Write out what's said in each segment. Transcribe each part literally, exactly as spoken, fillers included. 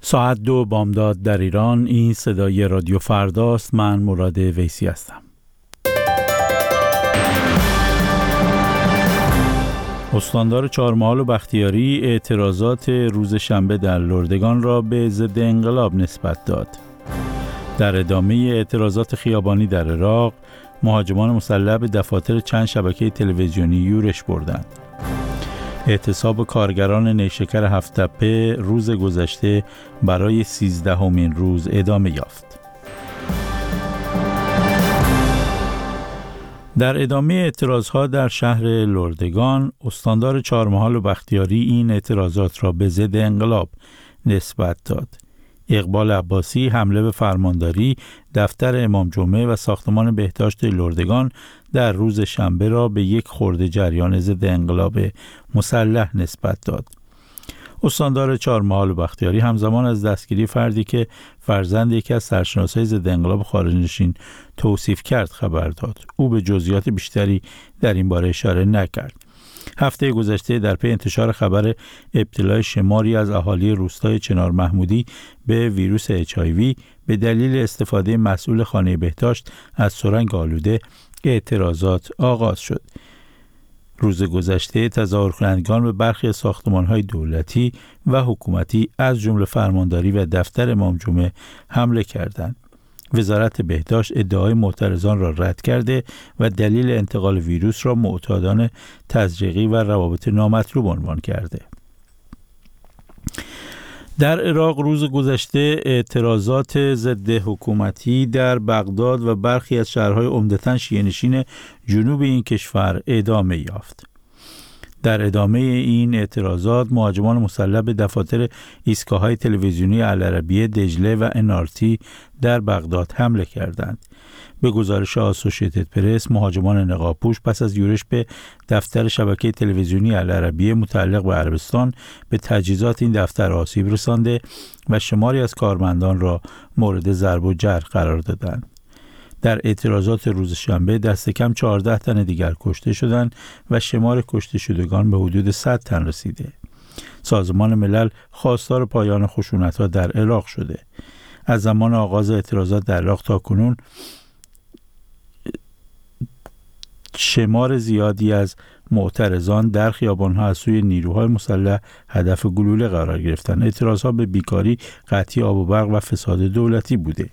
ساعت دو بامداد در ایران. این صدای رادیو فرداست. من مراد ویسی هستم. استاندار چهارمحال و بختیاری اعتراضات روز شنبه در لردگان را به ضد انقلاب نسبت داد. در ادامه اعتراضات خیابانی در عراق، مهاجمان مسلح به دفاتر چند شبکه تلویزیونی یورش بردند. اعتصاب کارگران نیشکر هفت‌تپه روز گذشته برای سیزدهمین روز ادامه یافت. در ادامه اعتراضها در شهر لردگان، استاندار چهارمحال و بختیاری این اعتراضات را به ضد انقلاب نسبت داد. اقبال عباسی حمله به فرمانداری، دفتر امام جمعه و ساختمان بهداشت لردگان در روز شنبه را به یک خرده جریان ضد انقلاب مسلح نسبت داد. استاندار چهارمحال و بختیاری همزمان از دستگیری فردی که فرزند یکی از سرشناسای ضد انقلاب خارج‌نشین توصیف کرد خبر داد. او به جزئیات بیشتری در این باره اشاره نکرد. هفته گذشته در پی انتشار خبر ابتلای شماری از اهالی روستای چنار محمودی به ویروس اچ آی وی به دلیل استفاده مسئول خانه بهداشت از سرنگ آلوده، اعتراضات آغاز شد. روز گذشته تظاهر کنندگان به برخی از ساختمان‌های دولتی و حکومتی از جمله فرمانداری و دفتر امام جمعه حمله کردند. وزارت بهداشت ادعای معترضان را رد کرده و دلیل انتقال ویروس را معتادان تزریقی و روابط نامطلوب عنوان کرده. در عراق روز گذشته اعتراضات ضد حکومتی در بغداد و برخی از شهرهای عمدتاً شیعه‌نشین جنوب این کشور ادامه یافت. در ادامه این اعتراضات، مهاجمان مسلح به دفاتر ایستگاه‌های تلویزیونی العربیه، دجله و انارتی در بغداد حمله کردند. به گزارش آسوشیتد پرس، مهاجمان نقابپوش پس از یورش به دفتر شبکه تلویزیونی العربیه متعلق به عربستان به تجهیزات این دفتر آسیب رسانده و شماری از کارمندان را مورد ضرب و جرح قرار دادند. در اعتراضات روز شنبه دست کم چهارده تن دیگر کشته شدند و شمار کشته شدگان به حدود صد تن رسیده. سازمان ملل خواستار پایان خشونت‌ها در عراق شده. از زمان آغاز اعتراضات در عراق تا کنون شمار زیادی از معترضان در خیابان‌ها از سوی نیروهای مسلح هدف گلوله قرار گرفتند. اعتراضها به بیکاری، قطعی آب و برق و فساد دولتی بوده.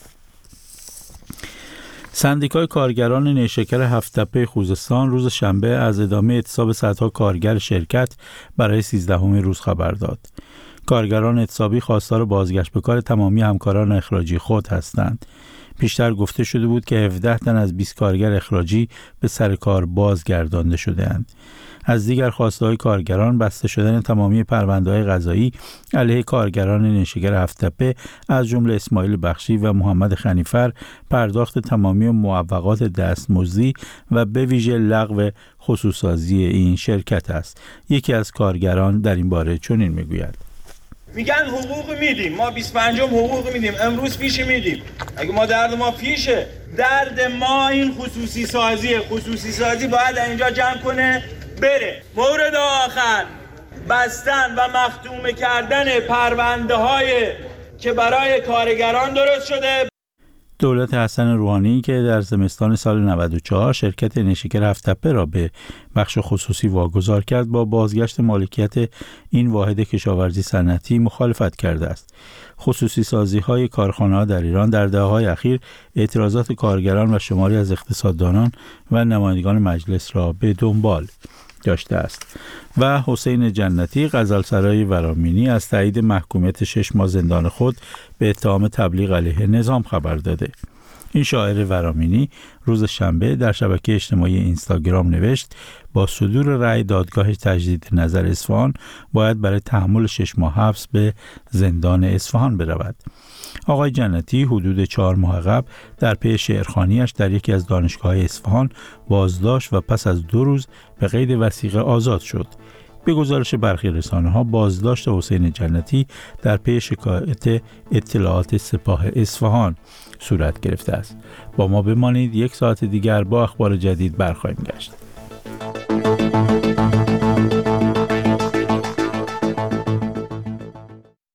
سندیکای کارگران نیشکر هفت‌تپه خوزستان روز شنبه از ادامه اعتصاب صدها کارگر شرکت برای سیزدهمین روز خبر داد. کارگران اعتصابی خواستار بازگشت به کار تمامی همکاران اخراجی خود هستند. پیشتر گفته شده بود که هفده تن از بیست کارگر اخراجی به سر کار بازگردانده شده‌اند. از دیگر خواسته‌های کارگران بسته شدن تمامی پرونده‌های قضایی علیه کارگران نیشکر هفت‌تپه از جمله اسماعیل بخشی و محمد خنیفر، پرداخت تمامی معوقات دستمزدی و به ویژه لغو خصوصی‌سازی این شرکت است. یکی از کارگران در این باره چنین میگوید: میگن حقوق میدیم، ما بیست و پنجم حقوق میدیم، امروز پیش میدیم. اگه ما درد ما پیشه، درد ما این خصوصی سازیه. خصوصی سازی باید اینجا جمع کنه بره. مورد آخر، بستن و مختوم کردن پرونده های که برای کارگران درست شده. دولت حسن روحانی که در زمستان سال نود و چهار شرکت نیشکر هفت‌تپه را به بخش خصوصی واگذار کرد، با بازگشت مالکیت این واحد کشاورزی صنعتی مخالفت کرده است. خصوصی سازی های کارخانه ها در ایران در دهه‌های اخیر اعتراضات کارگران و شماری از اقتصاددانان و نمایندگان مجلس را به دنبال داشته است. و حسین جنتی، غزلسرای ورامینی، از تایید محکومیت شش ماه زندان خود به اتهام تبلیغ علیه نظام خبر داده. این شاعر ورامینی روز شنبه در شبکه اجتماعی اینستاگرام نوشت: با صدور رأی دادگاه تجدید نظر اصفهان باید برای تحمل شش ماه حبس به زندان اصفهان برود. آقای جنتی حدود چهار ماه قبل در پی شعرخوانی‌اش در یکی از دانشگاه‌های اصفهان بازداشت و پس از دو روز به قید وثیقه آزاد شد. به گزارش برخی رسانه‌ها، بازداشت حسین جنتی در پی شکایت اطلاعات سپاه اصفهان صورت گرفته است. با ما بمانید، یک ساعت دیگر با اخبار جدید برخواهیم گشت.